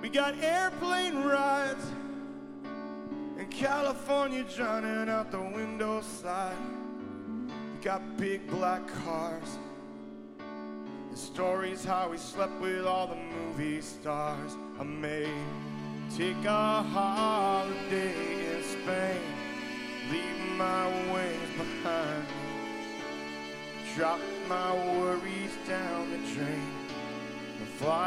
We got airplane rides in California drowning out the window side. We got big black cars and stories how we slept with all the movie stars. I may take a holiday in Spain, leave my wings behind me, drop my worries down the drain and fly